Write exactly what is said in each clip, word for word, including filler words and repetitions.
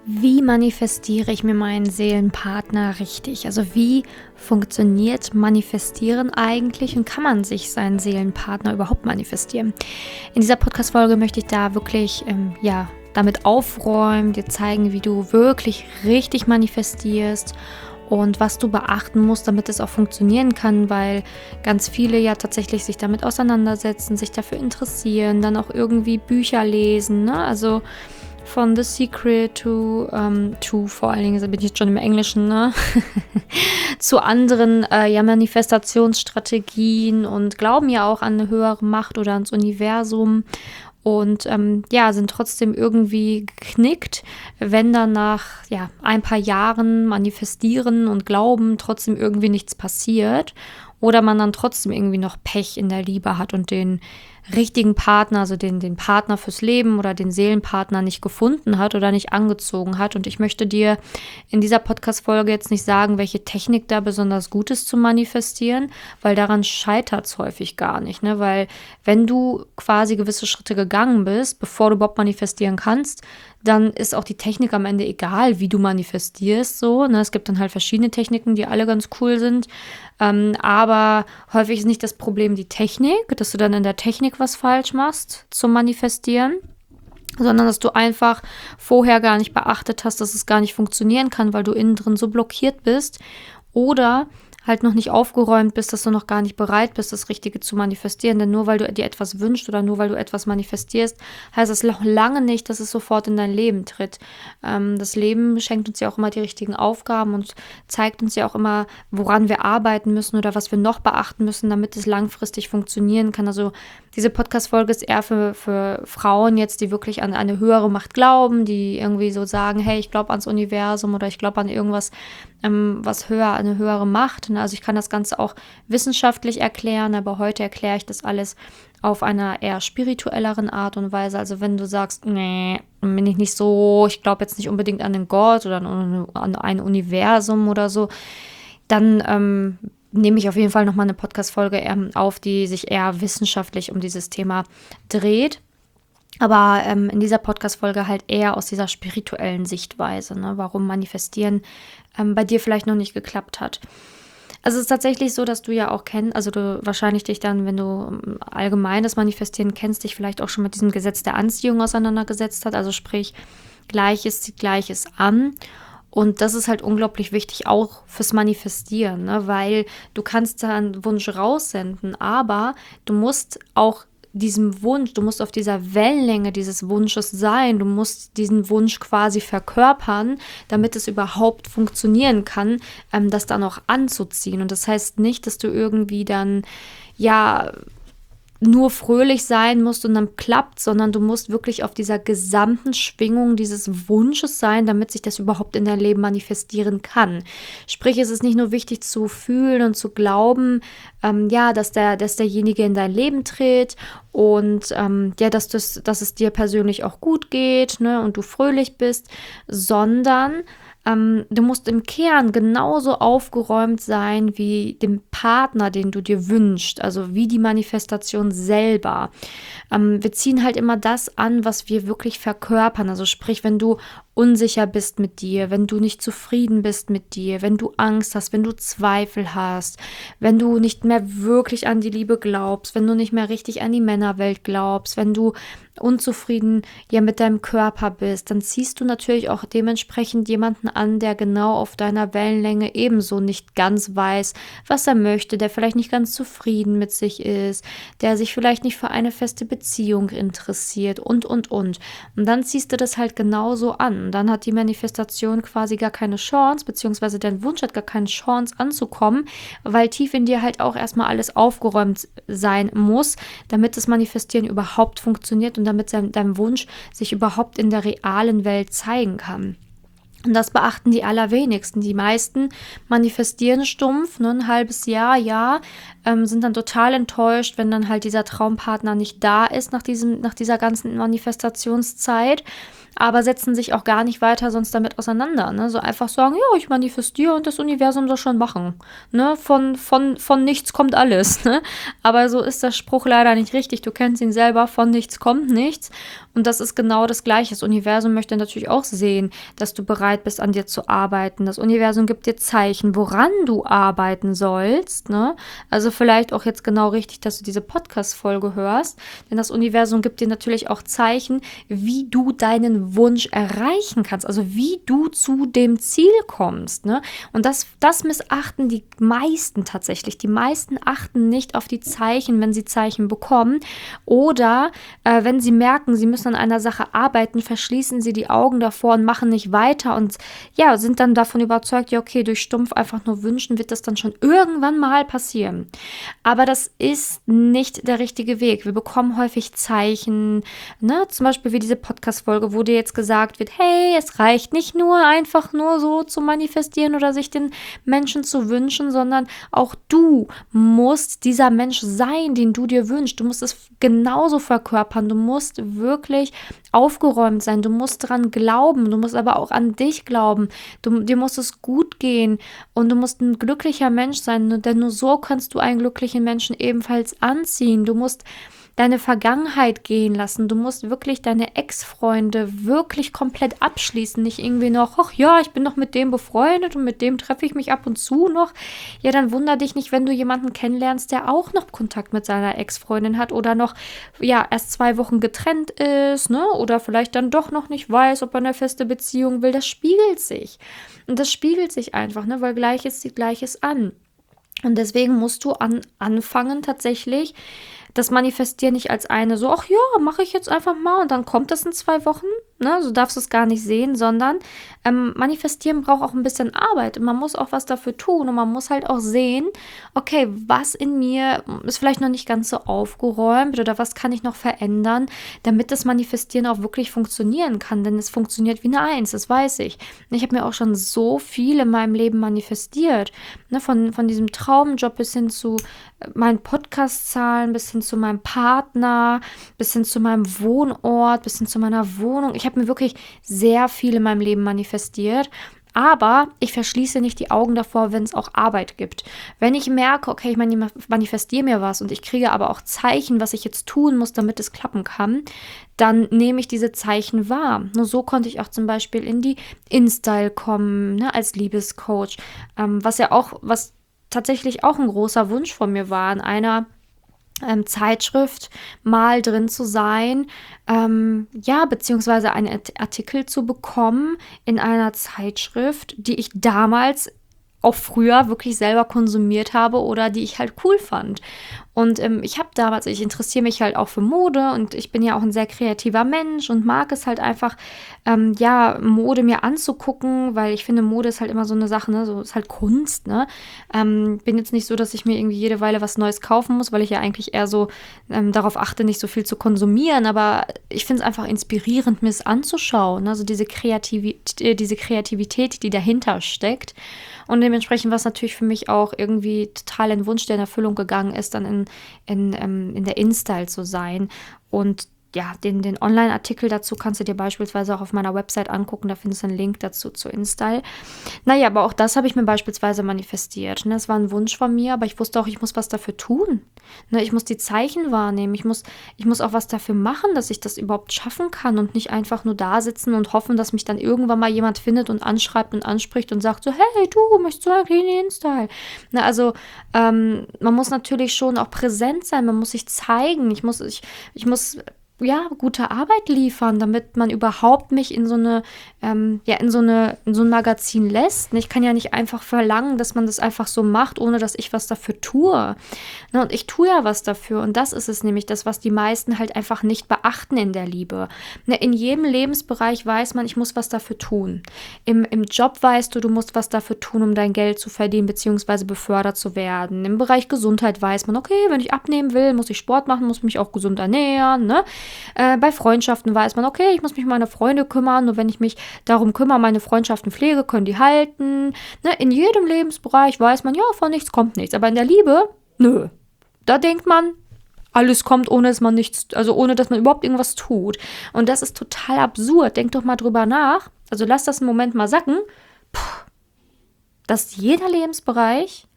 Wie manifestiere ich mir meinen Seelenpartner richtig? Also wie funktioniert Manifestieren eigentlich und kann man sich seinen Seelenpartner überhaupt manifestieren? In dieser Podcast-Folge möchte ich da wirklich ähm, ja, damit aufräumen, dir zeigen, wie du wirklich richtig manifestierst und was du beachten musst, damit es auch funktionieren kann, weil ganz viele ja tatsächlich sich damit auseinandersetzen, sich dafür interessieren, dann auch irgendwie Bücher lesen, ne? Also von The Secret to, ähm, to vor allen Dingen, da bin ich jetzt schon im Englischen, ne? zu anderen äh, ja, Manifestationsstrategien und glauben ja auch an eine höhere Macht oder ans Universum und ähm, ja, sind trotzdem irgendwie geknickt, wenn dann nach ja, ein paar Jahren manifestieren und glauben, trotzdem irgendwie nichts passiert oder man dann trotzdem irgendwie noch Pech in der Liebe hat und den richtigen Partner, also den, den Partner fürs Leben oder den Seelenpartner nicht gefunden hat oder nicht angezogen hat. Und ich möchte dir in dieser Podcast-Folge jetzt nicht sagen, welche Technik da besonders gut ist zu manifestieren, weil daran scheitert es häufig gar nicht. Ne? Weil wenn du quasi gewisse Schritte gegangen bist, bevor du überhaupt manifestieren kannst, dann ist auch die Technik am Ende egal, wie du manifestierst. So, ne? Es gibt dann halt verschiedene Techniken, die alle ganz cool sind. Ähm, aber häufig ist nicht das Problem die Technik, dass du dann in der Technik was falsch machst zum Manifestieren, sondern dass du einfach vorher gar nicht beachtet hast, dass es gar nicht funktionieren kann, weil du innen drin so blockiert bist oder halt noch nicht aufgeräumt bist, dass du noch gar nicht bereit bist, das Richtige zu manifestieren. Denn nur weil du dir etwas wünschst oder nur weil du etwas manifestierst, heißt das noch lange nicht, dass es sofort in dein Leben tritt. Ähm, das Leben schenkt uns ja auch immer die richtigen Aufgaben und zeigt uns ja auch immer, woran wir arbeiten müssen oder was wir noch beachten müssen, damit es langfristig funktionieren kann. Also diese Podcast-Folge ist eher für, für Frauen jetzt, die wirklich an eine höhere Macht glauben, die irgendwie so sagen, hey, ich glaube ans Universum oder ich glaube an irgendwas, ähm, was höher, eine höhere Macht. Also ich kann das Ganze auch wissenschaftlich erklären, aber heute erkläre ich das alles auf einer eher spirituelleren Art und Weise. Also wenn du sagst, nee, bin ich nicht so, ich glaube jetzt nicht unbedingt an den Gott oder an, an ein Universum oder so, dann ähm, nehme ich auf jeden Fall nochmal eine Podcast-Folge ähm, auf, die sich eher wissenschaftlich um dieses Thema dreht. Aber ähm, in dieser Podcast-Folge halt eher aus dieser spirituellen Sichtweise, ne, warum Manifestieren ähm, bei dir vielleicht noch nicht geklappt hat. Also es ist tatsächlich so, dass du ja auch kennst, also du wahrscheinlich dich dann, wenn du allgemein das Manifestieren kennst, dich vielleicht auch schon mit diesem Gesetz der Anziehung auseinandergesetzt hat. Also sprich, Gleiches zieht Gleiches an. Und das ist halt unglaublich wichtig, auch fürs Manifestieren, ne? Weil du kannst da einen Wunsch raussenden, aber du musst auch diesem Wunsch, du musst auf dieser Wellenlänge dieses Wunsches sein, du musst diesen Wunsch quasi verkörpern, damit es überhaupt funktionieren kann, ähm, das dann auch anzuziehen. Und das heißt nicht, dass du irgendwie dann, ja, nur fröhlich sein musst und dann klappt, sondern du musst wirklich auf dieser gesamten Schwingung dieses Wunsches sein, damit sich das überhaupt in dein Leben manifestieren kann. Sprich, es ist nicht nur wichtig zu fühlen und zu glauben, ähm, ja, dass der, dass derjenige in dein Leben tritt und ähm, ja, dass, das, dass es dir persönlich auch gut geht, ne, und du fröhlich bist, sondern Ähm, du musst im Kern genauso aufgeräumt sein wie dem Partner, den du dir wünschst, also wie die Manifestation selber. Ähm, wir ziehen halt immer das an, was wir wirklich verkörpern. Also sprich, wenn du unsicher bist mit dir, wenn du nicht zufrieden bist mit dir, wenn du Angst hast, wenn du Zweifel hast, wenn du nicht mehr wirklich an die Liebe glaubst, wenn du nicht mehr richtig an die Männerwelt glaubst, wenn du unzufrieden ja mit deinem Körper bist, dann ziehst du natürlich auch dementsprechend jemanden an, der genau auf deiner Wellenlänge ebenso nicht ganz weiß, was er möchte, der vielleicht nicht ganz zufrieden mit sich ist, der sich vielleicht nicht für eine feste Beziehung interessiert und, und, und. Und dann ziehst du das halt genauso an. Und dann hat die Manifestation quasi gar keine Chance, beziehungsweise dein Wunsch hat gar keine Chance anzukommen, weil tief in dir halt auch erstmal alles aufgeräumt sein muss, damit das Manifestieren überhaupt funktioniert und damit sein, dein Wunsch sich überhaupt in der realen Welt zeigen kann. Und das beachten die allerwenigsten. Die meisten manifestieren stumpf, ne, ein halbes Jahr, ja, ähm, sind dann total enttäuscht, wenn dann halt dieser Traumpartner nicht da ist nach diesem, nach dieser ganzen Manifestationszeit, aber setzen sich auch gar nicht weiter sonst damit auseinander. Ne? So einfach sagen, ja, ich manifestiere und das Universum soll schon machen. Ne? Von, von, von nichts kommt alles. Ne? Aber so ist der Spruch leider nicht richtig. Du kennst ihn selber, von nichts kommt nichts. Und das ist genau das Gleiche. Das Universum möchte natürlich auch sehen, dass du bereit bist, an dir zu arbeiten. Das Universum gibt dir Zeichen, woran du arbeiten sollst. Ne? Also vielleicht auch jetzt genau richtig, dass du diese Podcast-Folge hörst. Denn das Universum gibt dir natürlich auch Zeichen, wie du deinen Wunsch erreichen kannst. Also wie du zu dem Ziel kommst. Ne? Und das, das missachten die meisten tatsächlich. Die meisten achten nicht auf die Zeichen, wenn sie Zeichen bekommen. Oder äh, wenn sie merken, sie müssen an einer Sache arbeiten, verschließen sie die Augen davor und machen nicht weiter und ja, sind dann davon überzeugt, ja okay, durch stumpf einfach nur wünschen, wird das dann schon irgendwann mal passieren. Aber das ist nicht der richtige Weg. Wir bekommen häufig Zeichen, ne? Zum Beispiel wie diese Podcast-Folge, wo dir jetzt gesagt wird, hey, es reicht nicht nur einfach nur so zu manifestieren oder sich den Menschen zu wünschen, sondern auch du musst dieser Mensch sein, den du dir wünschst. Du musst es genauso verkörpern. Du musst wirklich aufgeräumt sein. Du musst dran glauben. Du musst aber auch an dich glauben. Du, dir muss es gut gehen und du musst ein glücklicher Mensch sein, denn nur so kannst du einen glücklichen Menschen ebenfalls anziehen. Du musst deine Vergangenheit gehen lassen. Du musst wirklich deine Ex-Freunde wirklich komplett abschließen. Nicht irgendwie noch, ach ja, ich bin noch mit dem befreundet und mit dem treffe ich mich ab und zu noch. Ja, dann wunder dich nicht, wenn du jemanden kennenlernst, der auch noch Kontakt mit seiner Ex-Freundin hat oder noch, ja, erst zwei Wochen getrennt ist, ne? Oder vielleicht dann doch noch nicht weiß, ob er eine feste Beziehung will. Das spiegelt sich. Und das spiegelt sich einfach, ne? Weil Gleiches zieht Gleiches an. Und deswegen musst du an, anfangen tatsächlich, das Manifestieren nicht als eine so, ach ja, mache ich jetzt einfach mal und dann kommt das in zwei Wochen, ne? So darfst du es gar nicht sehen, sondern ähm, Manifestieren braucht auch ein bisschen Arbeit und man muss auch was dafür tun und man muss halt auch sehen, okay, was in mir ist vielleicht noch nicht ganz so aufgeräumt oder was kann ich noch verändern, damit das Manifestieren auch wirklich funktionieren kann, denn es funktioniert wie eine Eins, das weiß ich. Ich habe mir auch schon so viel in meinem Leben manifestiert, ne? Von, von diesem Traumjob bis hin zu meinen Podcast-Zahlen, bis hin zu meinem Partner, bis hin zu meinem Wohnort, bis hin zu meiner Wohnung. Ich habe mir wirklich sehr viel in meinem Leben manifestiert, aber ich verschließe nicht die Augen davor, wenn es auch Arbeit gibt. Wenn ich merke, okay, ich manifestiere mir was und ich kriege aber auch Zeichen, was ich jetzt tun muss, damit es klappen kann, dann nehme ich diese Zeichen wahr. Nur so konnte ich auch zum Beispiel in die InStyle kommen, ne, als Liebescoach, ähm, was ja auch, was tatsächlich auch ein großer Wunsch von mir war, in einer ähm, Zeitschrift mal drin zu sein, ähm, ja, beziehungsweise einen Artikel zu bekommen in einer Zeitschrift, die ich damals auch früher wirklich selber konsumiert habe oder die ich halt cool fand. Und ähm, ich habe damals, ich interessiere mich halt auch für Mode und ich bin ja auch ein sehr kreativer Mensch und mag es halt einfach, ähm, ja, Mode mir anzugucken, weil ich finde, Mode ist halt immer so eine Sache, ne, so ist halt Kunst, ne. Ähm, bin jetzt nicht so, dass ich mir irgendwie jede Weile was Neues kaufen muss, weil ich ja eigentlich eher so ähm, darauf achte, nicht so viel zu konsumieren, aber ich finde es einfach inspirierend, mir es anzuschauen, ne? Also diese Kreativität, äh, diese Kreativität, die dahinter steckt. Und dementsprechend war es natürlich für mich auch irgendwie total ein Wunsch, der in Erfüllung gegangen ist, dann in, in, ähm, in der InStyle zu sein. Und ja, den, den Online-Artikel dazu kannst du dir beispielsweise auch auf meiner Website angucken. Da findest du einen Link dazu zu InStyle. Naja, aber auch das habe ich mir beispielsweise manifestiert. Ne? Das war ein Wunsch von mir, aber ich wusste auch, ich muss was dafür tun. Ne? Ich muss die Zeichen wahrnehmen. Ich muss, ich muss auch was dafür machen, dass ich das überhaupt schaffen kann und nicht einfach nur da sitzen und hoffen, dass mich dann irgendwann mal jemand findet und anschreibt und anspricht und sagt so, hey, du, möchtest du eigentlich in InStyle? Ne? Also ähm, man muss natürlich schon auch präsent sein. Man muss sich zeigen. Ich muss, ich, ich muss ja, gute Arbeit liefern, damit man überhaupt mich in so eine, ähm, ja, in so eine, in so ein Magazin lässt. Ich kann ja nicht einfach verlangen, dass man das einfach so macht, ohne dass ich was dafür tue. Ne, und ich tue ja was dafür. Und das ist es nämlich, das, was die meisten halt einfach nicht beachten in der Liebe. Ne, in jedem Lebensbereich weiß man, ich muss was dafür tun. Im, im Job weißt du, du musst was dafür tun, um dein Geld zu verdienen, beziehungsweise befördert zu werden. Im Bereich Gesundheit weiß man, okay, wenn ich abnehmen will, muss ich Sport machen, muss mich auch gesund ernähren, ne? Äh, bei Freundschaften weiß man, okay, ich muss mich um meine Freunde kümmern, nur wenn ich mich darum kümmere, meine Freundschaften pflege, können die halten. Ne? In jedem Lebensbereich weiß man, ja, von nichts kommt nichts. Aber in der Liebe, nö. Da denkt man, alles kommt, ohne dass man nichts, also ohne dass man überhaupt irgendwas tut. Und das ist total absurd. Denk doch mal drüber nach. Also lass das einen Moment mal sacken. Puh, dass jeder Lebensbereich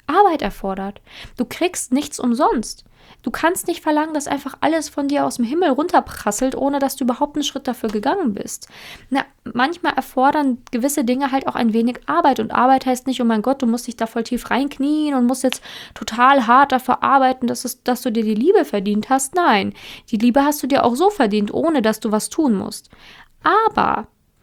Arbeit erfordert. Du kriegst nichts umsonst. Du kannst nicht verlangen, dass einfach alles von dir aus dem Himmel runterprasselt, ohne dass du überhaupt einen Schritt dafür gegangen bist. Na, manchmal erfordern gewisse Dinge halt auch ein wenig Arbeit. Und Arbeit heißt nicht, oh mein Gott, du musst dich da voll tief reinknien und musst jetzt total hart dafür arbeiten, dass, es, dass du dir die Liebe verdient hast. Nein, die Liebe hast du dir auch so verdient, ohne dass du was tun musst. Aber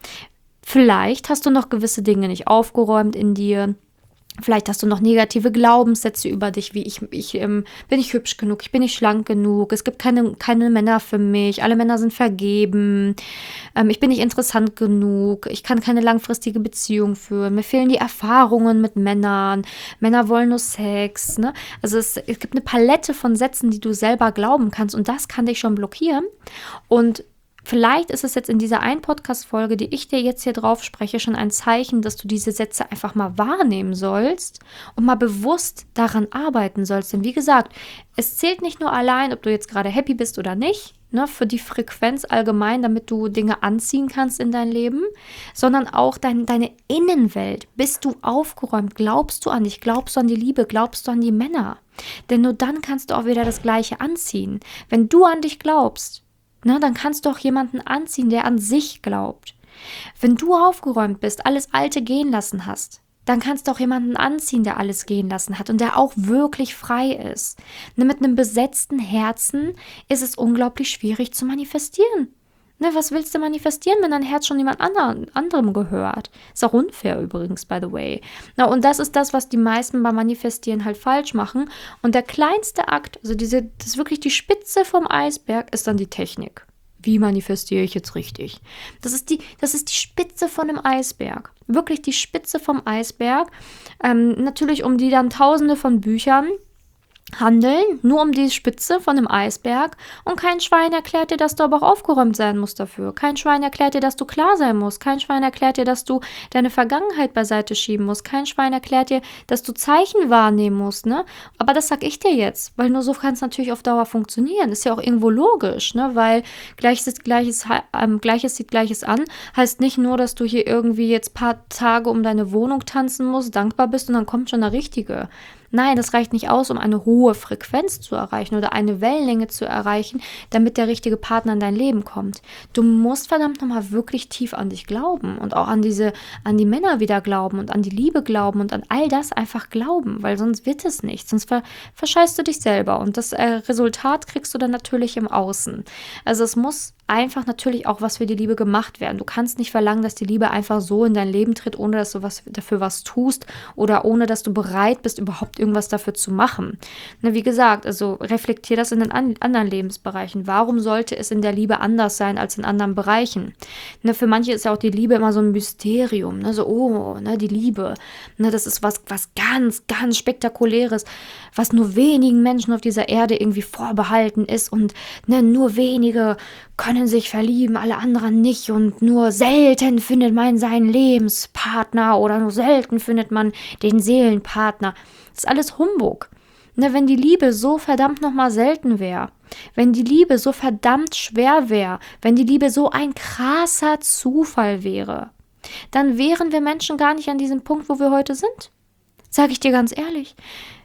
vielleicht hast du noch gewisse Dinge nicht aufgeräumt in dir. Vielleicht hast du noch negative Glaubenssätze über dich, wie ich, ich ähm, bin ich hübsch genug, ich bin nicht schlank genug, es gibt keine, keine Männer für mich, alle Männer sind vergeben, ähm, ich bin nicht interessant genug, ich kann keine langfristige Beziehung führen, mir fehlen die Erfahrungen mit Männern, Männer wollen nur Sex, ne? Also es, es gibt eine Palette von Sätzen, die du selber glauben kannst und das kann dich schon blockieren und vielleicht ist es jetzt in dieser einen Podcast-Folge, die ich dir jetzt hier drauf spreche, schon ein Zeichen, dass du diese Sätze einfach mal wahrnehmen sollst und mal bewusst daran arbeiten sollst. Denn wie gesagt, es zählt nicht nur allein, ob du jetzt gerade happy bist oder nicht, ne, für die Frequenz allgemein, damit du Dinge anziehen kannst in dein Leben, sondern auch dein, deine Innenwelt. Bist du aufgeräumt? Glaubst du an dich? Glaubst du an die Liebe? Glaubst du an die Männer? Denn nur dann kannst du auch wieder das Gleiche anziehen. Wenn du an dich glaubst, na, dann kannst du auch jemanden anziehen, der an sich glaubt. Wenn du aufgeräumt bist, alles Alte gehen lassen hast, dann kannst du auch jemanden anziehen, der alles gehen lassen hat und der auch wirklich frei ist. Ne, mit einem besetzten Herzen ist es unglaublich schwierig zu manifestieren. Ne, was willst du manifestieren, wenn dein Herz schon jemand anderen, anderem gehört? Ist auch unfair übrigens, by the way. Na, und das ist das, was die meisten beim Manifestieren halt falsch machen. Und der kleinste Akt, also diese, das ist wirklich die Spitze vom Eisberg, ist dann die Technik. Wie manifestiere ich jetzt richtig? Das ist die, das ist die Spitze von dem Eisberg. Wirklich die Spitze vom Eisberg. Ähm, natürlich um die dann tausende von Büchern handeln, nur um die Spitze von dem Eisberg und kein Schwein erklärt dir, dass du aber auch aufgeräumt sein musst dafür. Kein Schwein erklärt dir, dass du klar sein musst. Kein Schwein erklärt dir, dass du deine Vergangenheit beiseite schieben musst. Kein Schwein erklärt dir, dass du Zeichen wahrnehmen musst, ne? Aber das sag ich dir jetzt, weil nur so kann es natürlich auf Dauer funktionieren. Ist ja auch irgendwo logisch, ne? Weil Gleiches, Gleiches, ähm, Gleiches sieht Gleiches an, heißt nicht nur, dass du hier irgendwie jetzt ein paar Tage um deine Wohnung tanzen musst, dankbar bist und dann kommt schon der Richtige. Nein, das reicht nicht aus, um eine hohe Frequenz zu erreichen oder eine Wellenlänge zu erreichen, damit der richtige Partner in dein Leben kommt. Du musst verdammt nochmal wirklich tief an dich glauben und auch an diese, an die Männer wieder glauben und an die Liebe glauben und an all das einfach glauben, weil sonst wird es nicht, sonst ver, verscheißt du dich selber und das äh, Resultat kriegst du dann natürlich im Außen. Also es muss einfach natürlich auch was für die Liebe gemacht werden. Du kannst nicht verlangen, dass die Liebe einfach so in dein Leben tritt, ohne dass du was dafür was tust oder ohne dass du bereit bist, überhaupt irgendwas dafür zu machen. Na, wie gesagt, also reflektier das in den an, anderen Lebensbereichen. Warum sollte es in der Liebe anders sein als in anderen Bereichen? Na, für manche ist ja auch die Liebe immer so ein Mysterium. Ne? So, oh, ne, die Liebe. Ne, das ist was, was ganz, ganz Spektakuläres, was nur wenigen Menschen auf dieser Erde irgendwie vorbehalten ist und ne, nur wenige können sich verlieben, alle anderen nicht und nur selten findet man seinen Lebenspartner oder nur selten findet man den Seelenpartner. Das ist alles Humbug. Ne, wenn die Liebe so verdammt nochmal selten wäre, wenn die Liebe so verdammt schwer wäre, wenn die Liebe so ein krasser Zufall wäre, dann wären wir Menschen gar nicht an diesem Punkt, wo wir heute sind. Sage ich dir ganz ehrlich.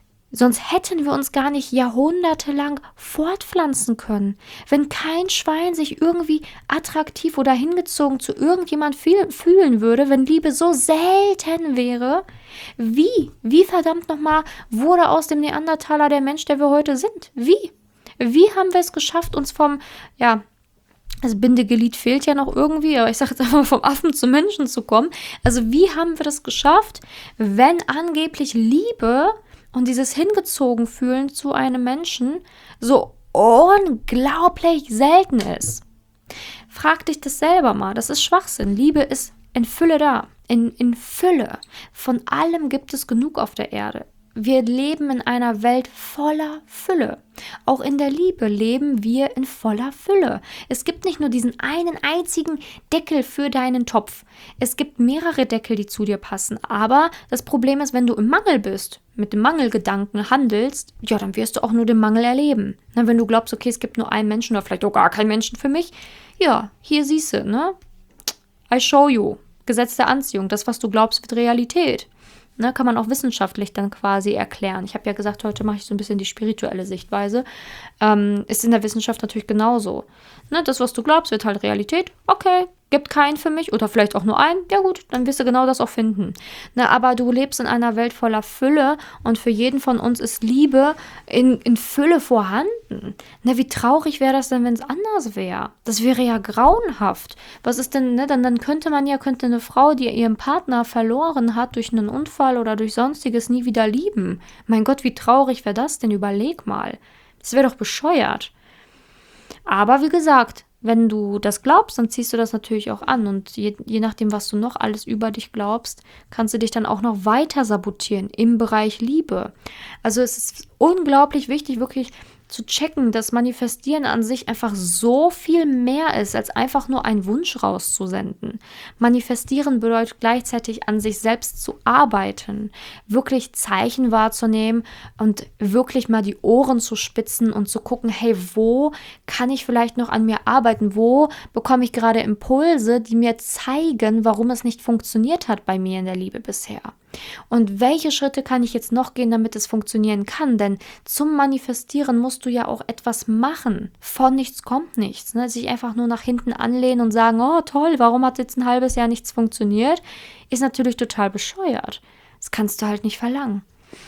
Sonst hätten wir uns gar nicht jahrhundertelang fortpflanzen können. Wenn kein Schwein sich irgendwie attraktiv oder hingezogen zu irgendjemand fühlen würde, wenn Liebe so selten wäre, wie, wie verdammt nochmal wurde aus dem Neandertaler der Mensch, der wir heute sind? Wie? Wie haben wir es geschafft, uns vom, ja, das Bindeglied fehlt ja noch irgendwie, aber ich sage jetzt einfach vom Affen zum Menschen zu kommen. Also wie haben wir das geschafft, wenn angeblich Liebe und dieses hingezogen fühlen zu einem Menschen so unglaublich selten ist? Frag dich das selber mal. Das ist Schwachsinn. Liebe ist in Fülle da. In, in Fülle. Von allem gibt es genug auf der Erde. Wir leben in einer Welt voller Fülle. Auch in der Liebe leben wir in voller Fülle. Es gibt nicht nur diesen einen einzigen Deckel für deinen Topf. Es gibt mehrere Deckel, die zu dir passen. Aber das Problem ist, wenn du im Mangel bist, mit dem Mangelgedanken handelst, ja, dann wirst du auch nur den Mangel erleben. Na, wenn du glaubst, okay, es gibt nur einen Menschen oder vielleicht auch gar keinen Menschen für mich, ja, hier siehst du, ne? I show you. Gesetz der Anziehung. Das, was du glaubst, wird Realität. Ne, kann man auch wissenschaftlich dann quasi erklären. Ich habe ja gesagt, heute mache ich so ein bisschen die spirituelle Sichtweise. Ähm, ist in der Wissenschaft natürlich genauso. Ne, das, was du glaubst, wird halt Realität. Okay, gibt keinen für mich oder vielleicht auch nur einen. Ja gut, dann wirst du genau das auch finden. Ne, aber du lebst in einer Welt voller Fülle und für jeden von uns ist Liebe in, in Fülle vorhanden. Ne, wie traurig wäre das denn, wenn es anders wäre? Das wäre ja grauenhaft. Was ist denn, ne, dann, dann könnte man ja, könnte eine Frau, die ihren Partner verloren hat durch einen Unfall oder durch Sonstiges, nie wieder lieben. Mein Gott, wie traurig wäre das denn? Überleg mal. Das wäre doch bescheuert. Aber wie gesagt, wenn du das glaubst, dann ziehst du das natürlich auch an. Und je, je nachdem, was du noch alles über dich glaubst, kannst du dich dann auch noch weiter sabotieren im Bereich Liebe. Also es ist unglaublich wichtig, wirklich zu checken, dass Manifestieren an sich einfach so viel mehr ist, als einfach nur einen Wunsch rauszusenden. Manifestieren bedeutet gleichzeitig an sich selbst zu arbeiten, wirklich Zeichen wahrzunehmen und wirklich mal die Ohren zu spitzen und zu gucken, hey, wo kann ich vielleicht noch an mir arbeiten? Wo bekomme ich gerade Impulse, die mir zeigen, warum es nicht funktioniert hat bei mir in der Liebe bisher? Und welche Schritte kann ich jetzt noch gehen, damit es funktionieren kann? Denn zum Manifestieren musst du ja auch etwas machen. Von nichts kommt nichts. Ne? Sich einfach nur nach hinten anlehnen und sagen, oh toll, warum hat jetzt ein halbes Jahr nichts funktioniert, ist natürlich total bescheuert. Das kannst du halt nicht verlangen.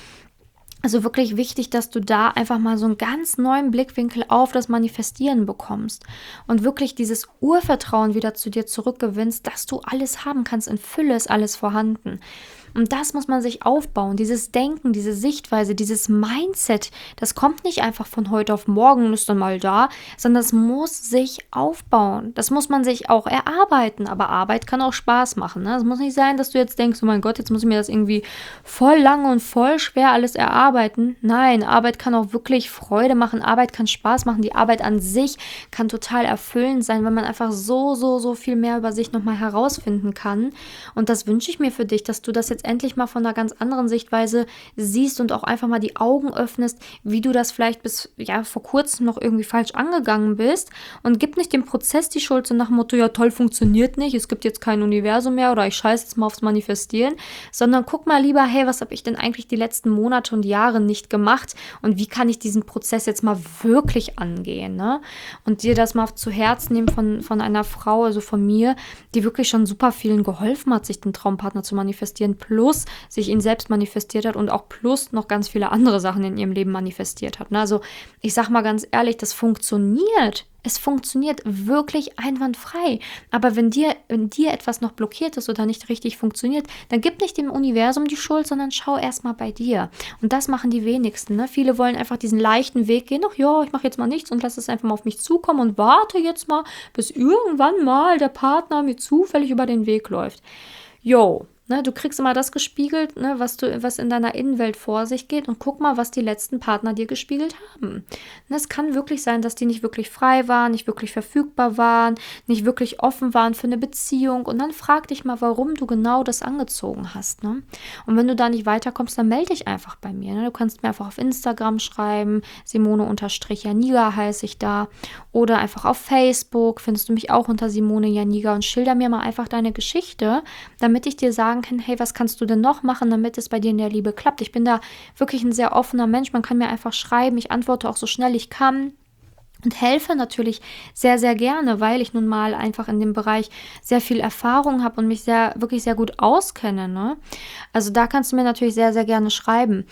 Also wirklich wichtig, dass du da einfach mal so einen ganz neuen Blickwinkel auf das Manifestieren bekommst und wirklich dieses Urvertrauen wieder zu dir zurückgewinnst, dass du alles haben kannst. In Fülle ist alles vorhanden. Und das muss man sich aufbauen, dieses Denken, diese Sichtweise, dieses Mindset, das kommt nicht einfach von heute auf morgen und ist dann mal da, sondern das muss sich aufbauen. Das muss man sich auch erarbeiten, aber Arbeit kann auch Spaß machen. Ne? Es muss nicht sein, dass du jetzt denkst, oh mein Gott, jetzt muss ich mir das irgendwie voll lange und voll schwer alles erarbeiten. Nein, Arbeit kann auch wirklich Freude machen, Arbeit kann Spaß machen, die Arbeit an sich kann total erfüllend sein, wenn man einfach so, so, so viel mehr über sich nochmal herausfinden kann. Und das wünsche ich mir für dich, dass du das jetzt endlich mal von einer ganz anderen Sichtweise siehst und auch einfach mal die Augen öffnest, wie du das vielleicht bis ja vor kurzem noch irgendwie falsch angegangen bist, und gib nicht dem Prozess die Schuld so nach dem Motto, ja toll, funktioniert nicht, es gibt jetzt kein Universum mehr oder ich scheiße jetzt mal aufs Manifestieren, sondern guck mal lieber, hey, was habe ich denn eigentlich die letzten Monate und Jahre nicht gemacht und wie kann ich diesen Prozess jetzt mal wirklich angehen, ne? Und dir das mal zu Herzen nehmen von, von einer Frau, also von mir, die wirklich schon super vielen geholfen hat, sich den Traumpartner zu manifestieren, plus sich ihn selbst manifestiert hat und auch plus noch ganz viele andere Sachen in ihrem Leben manifestiert hat. Also ich sag mal ganz ehrlich, das funktioniert. Es funktioniert wirklich einwandfrei. Aber wenn dir, wenn dir etwas noch blockiert ist oder nicht richtig funktioniert, dann gib nicht dem Universum die Schuld, sondern schau erstmal bei dir. Und das machen die wenigsten. Ne? Viele wollen einfach diesen leichten Weg gehen. Ach ja, ich mache jetzt mal nichts und lasse es einfach mal auf mich zukommen und warte jetzt mal, bis irgendwann mal der Partner mir zufällig über den Weg läuft. Jo. Ne, du kriegst immer das gespiegelt, ne, was, du, was in deiner Innenwelt vor sich geht, und guck mal, was die letzten Partner dir gespiegelt haben. Ne, es kann wirklich sein, dass die nicht wirklich frei waren, nicht wirklich verfügbar waren, nicht wirklich offen waren für eine Beziehung, und dann frag dich mal, warum du genau das angezogen hast. Ne? Und wenn du da nicht weiterkommst, dann melde dich einfach bei mir. Ne? Du kannst mir einfach auf Instagram schreiben, Simone-Janiga heiße ich da, oder einfach auf Facebook findest du mich auch unter Simone Janiga, und schilder mir mal einfach deine Geschichte, damit ich dir sagen kann, hey, was kannst du denn noch machen, damit es bei dir in der Liebe klappt. Ich bin da wirklich ein sehr offener Mensch, man kann mir einfach schreiben, ich antworte auch so schnell ich kann und helfe natürlich sehr, sehr gerne, weil ich nun mal einfach in dem Bereich sehr viel Erfahrung habe und mich sehr, wirklich sehr gut auskenne. Ne? Also da kannst du mir natürlich sehr, sehr gerne schreiben.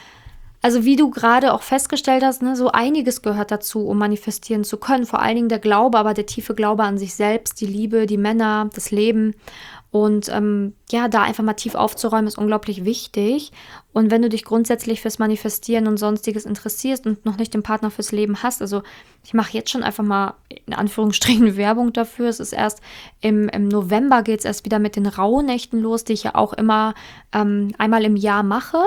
Also wie du gerade auch festgestellt hast, ne, so einiges gehört dazu, um manifestieren zu können. Vor allen Dingen der Glaube, aber der tiefe Glaube an sich selbst, die Liebe, die Männer, das Leben. Und ähm, ja, da einfach mal tief aufzuräumen, ist unglaublich wichtig. Und wenn du dich grundsätzlich fürs Manifestieren und Sonstiges interessierst und noch nicht den Partner fürs Leben hast, also ich mache jetzt schon einfach mal in Anführungsstrichen Werbung dafür. Es ist erst im, im November geht es erst wieder mit den Rauhnächten los, die ich ja auch immer ähm, einmal im Jahr mache.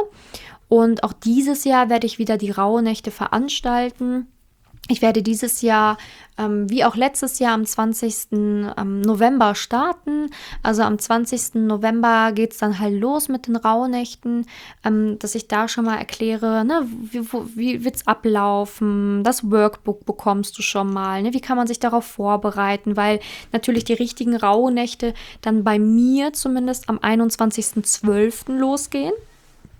Und auch dieses Jahr werde ich wieder die Rauhnächte veranstalten. Ich werde dieses Jahr, ähm, wie auch letztes Jahr, am zwanzigsten November starten. Also am zwanzigsten November geht es dann halt los mit den Rauhnächten, ähm, dass ich da schon mal erkläre, ne, wie, wie wird es ablaufen, das Workbook bekommst du schon mal, ne, wie kann man sich darauf vorbereiten, weil natürlich die richtigen Rauhnächte dann bei mir zumindest am einundzwanzigsten zwölften losgehen.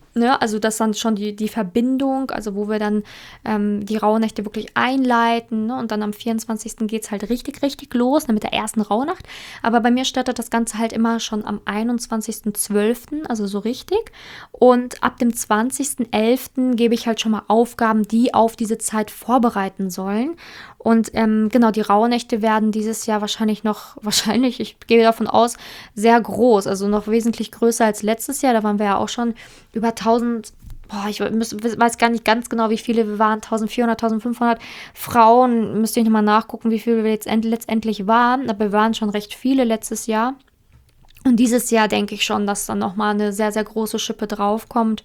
Ne, also das dann schon die, die Verbindung, also wo wir dann ähm, die Rauhnächte wirklich einleiten, ne? Und dann am vierundzwanzigsten geht es halt richtig, richtig los, ne? Mit der ersten Rauhnacht. Aber bei mir startet das Ganze halt immer schon am einundzwanzigsten zwölften, also so richtig. Und ab dem zwanzigsten elften gebe ich halt schon mal Aufgaben, die auf diese Zeit vorbereiten sollen. Und ähm, genau, die Rauhnächte werden dieses Jahr wahrscheinlich noch, wahrscheinlich, ich gehe davon aus, sehr groß, also noch wesentlich größer als letztes Jahr. Da waren wir ja auch schon über tausend, boah, ich muss, weiß gar nicht ganz genau, wie viele wir waren, vierzehnhundert, fünfzehnhundert Frauen, müsste ich nochmal nachgucken, wie viele wir jetzt end, letztendlich waren, aber wir waren schon recht viele letztes Jahr. Und dieses Jahr denke ich schon, dass dann nochmal eine sehr, sehr große Schippe draufkommt.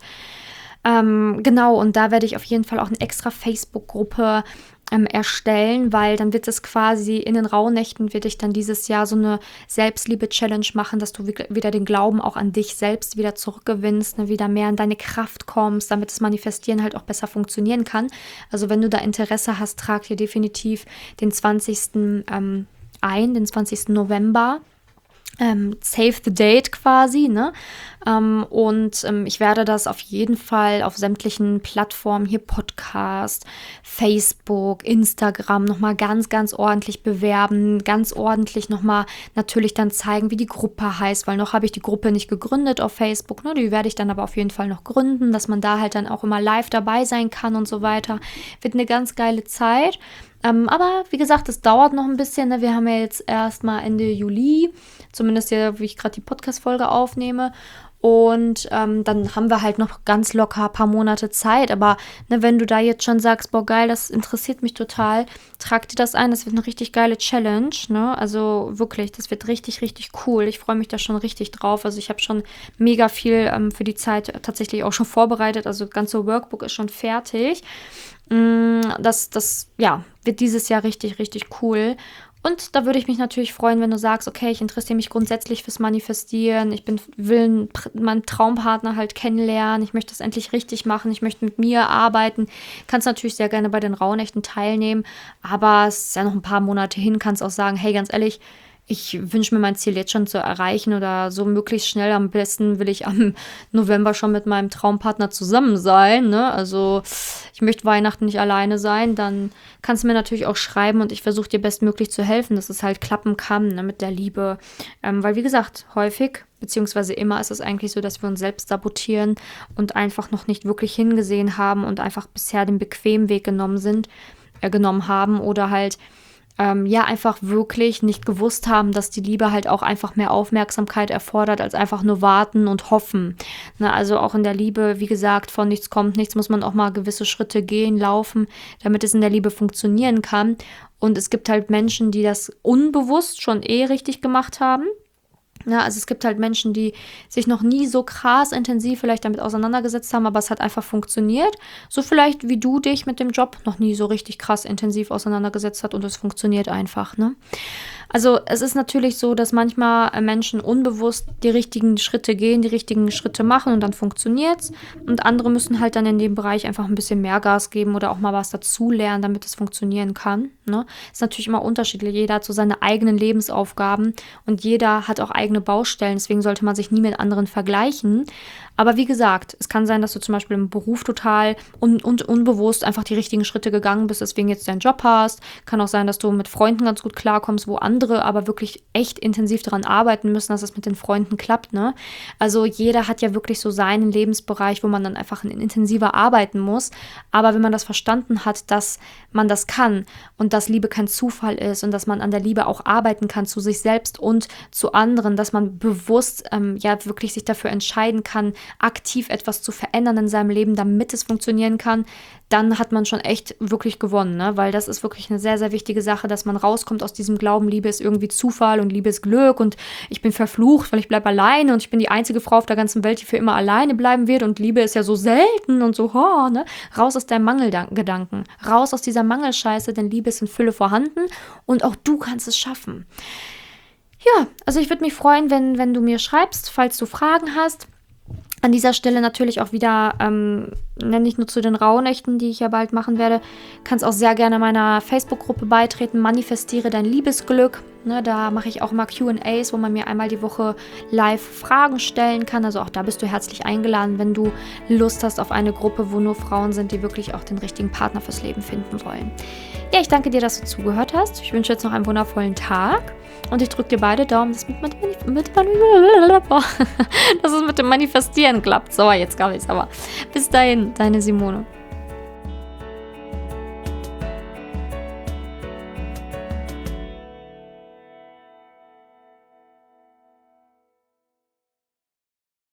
Ähm, genau, und da werde ich auf jeden Fall auch eine extra Facebook-Gruppe ähm, erstellen, weil dann wird es quasi in den Rauhnächten, werde ich dann dieses Jahr so eine Selbstliebe-Challenge machen, dass du wieder den Glauben auch an dich selbst wieder zurückgewinnst, ne, wieder mehr in deine Kraft kommst, damit das Manifestieren halt auch besser funktionieren kann. Also wenn du da Interesse hast, trag dir definitiv den zwanzigsten Ähm, ein, den zwanzigsten November. Ähm, save the date quasi, ne? Ähm, und ähm, ich werde das auf jeden Fall auf sämtlichen Plattformen, hier Podcast, Facebook, Instagram nochmal ganz, ganz ordentlich bewerben, ganz ordentlich nochmal natürlich dann zeigen, wie die Gruppe heißt, weil noch habe ich die Gruppe nicht gegründet auf Facebook, ne? Die werde ich dann aber auf jeden Fall noch gründen, dass man da halt dann auch immer live dabei sein kann und so weiter. Wird eine ganz geile Zeit. Ähm, aber wie gesagt, es dauert noch ein bisschen. Ne? Wir haben ja jetzt erst mal Ende Juli, zumindest ja, wie ich gerade die Podcast-Folge aufnehme. Und ähm, dann haben wir halt noch ganz locker ein paar Monate Zeit. Aber ne, wenn du da jetzt schon sagst, boah geil, das interessiert mich total, trag dir das ein. Das wird eine richtig geile Challenge. Ne? Also wirklich, das wird richtig, richtig cool. Ich freue mich da schon richtig drauf. Also ich habe schon mega viel ähm, für die Zeit tatsächlich auch schon vorbereitet. Also das ganze Workbook ist schon fertig. Das, das, ja, wird dieses Jahr richtig, richtig cool. Und da würde ich mich natürlich freuen, wenn du sagst, okay, ich interessiere mich grundsätzlich fürs Manifestieren. Ich bin, will meinen Traumpartner halt kennenlernen. Ich möchte das endlich richtig machen. Ich möchte mit mir arbeiten. Kannst natürlich sehr gerne bei den Rauhnächten teilnehmen. Aber es ist ja noch ein paar Monate hin. Kannst auch sagen, hey, ganz ehrlich, ich wünsche mir mein Ziel jetzt schon zu erreichen oder so möglichst schnell. Am besten will ich am November schon mit meinem Traumpartner zusammen sein. Ne? Also ich möchte Weihnachten nicht alleine sein. Dann kannst du mir natürlich auch schreiben und ich versuche dir bestmöglich zu helfen, dass es halt klappen kann, ne, mit der Liebe. Ähm, weil wie gesagt, häufig, beziehungsweise immer ist es eigentlich so, dass wir uns selbst sabotieren und einfach noch nicht wirklich hingesehen haben und einfach bisher den bequemen Weg genommen sind, äh, genommen haben oder halt Ähm, ja, einfach wirklich nicht gewusst haben, dass die Liebe halt auch einfach mehr Aufmerksamkeit erfordert, als einfach nur warten und hoffen. Ne, also auch in der Liebe, wie gesagt, von nichts kommt nichts, muss man auch mal gewisse Schritte gehen, laufen, damit es in der Liebe funktionieren kann. Und es gibt halt Menschen, die das unbewusst schon eh richtig gemacht haben. Ja, also es gibt halt Menschen, die sich noch nie so krass intensiv vielleicht damit auseinandergesetzt haben, aber es hat einfach funktioniert. So vielleicht wie du dich mit dem Job noch nie so richtig krass intensiv auseinandergesetzt hast und es funktioniert einfach, ne? Also es ist natürlich so, dass manchmal Menschen unbewusst die richtigen Schritte gehen, die richtigen Schritte machen und dann funktioniert's. Und andere müssen halt dann in dem Bereich einfach ein bisschen mehr Gas geben oder auch mal was dazulernen, damit es funktionieren kann. Ne? Ist natürlich immer unterschiedlich. Jeder hat so seine eigenen Lebensaufgaben und jeder hat auch eigene Baustellen. Deswegen sollte man sich nie mit anderen vergleichen. Aber wie gesagt, es kann sein, dass du zum Beispiel im Beruf total un- und unbewusst einfach die richtigen Schritte gegangen bist, deswegen jetzt deinen Job hast. Kann auch sein, dass du mit Freunden ganz gut klarkommst, wo andere aber wirklich echt intensiv daran arbeiten müssen, dass es mit den Freunden klappt, ne? Also jeder hat ja wirklich so seinen Lebensbereich, wo man dann einfach intensiver arbeiten muss. Aber wenn man das verstanden hat, dass man das kann und dass Liebe kein Zufall ist und dass man an der Liebe auch arbeiten kann, zu sich selbst und zu anderen, dass man bewusst ähm, ja wirklich sich dafür entscheiden kann, aktiv etwas zu verändern in seinem Leben, damit es funktionieren kann, dann hat man schon echt wirklich gewonnen, ne? Weil das ist wirklich eine sehr, sehr wichtige Sache, dass man rauskommt aus diesem Glauben, Liebe ist irgendwie Zufall und Liebe ist Glück und ich bin verflucht, weil ich bleibe alleine und ich bin die einzige Frau auf der ganzen Welt, die für immer alleine bleiben wird und Liebe ist ja so selten und so, oh, ne? Raus aus deinem Mangelgedanken, raus aus dieser Mangelscheiße, denn Liebe ist in Fülle vorhanden und auch du kannst es schaffen. Ja, also ich würde mich freuen, wenn, wenn du mir schreibst, falls du Fragen hast. An dieser Stelle natürlich auch wieder, ähm, nicht nur zu den Rauhnächten, die ich ja bald machen werde, kannst auch sehr gerne meiner Facebook-Gruppe beitreten, Manifestiere dein Liebesglück. Ne, da mache ich auch immer Q und A's, wo man mir einmal die Woche live Fragen stellen kann. Also auch da bist du herzlich eingeladen, wenn du Lust hast auf eine Gruppe, wo nur Frauen sind, die wirklich auch den richtigen Partner fürs Leben finden wollen. Ja, ich danke dir, dass du zugehört hast. Ich wünsche jetzt noch einen wundervollen Tag und ich drücke dir beide Daumen, dass, mit, mit, mit, dass es mit dem Manifestieren klappt. So, jetzt glaube ich es aber. Bis dahin, deine Simone.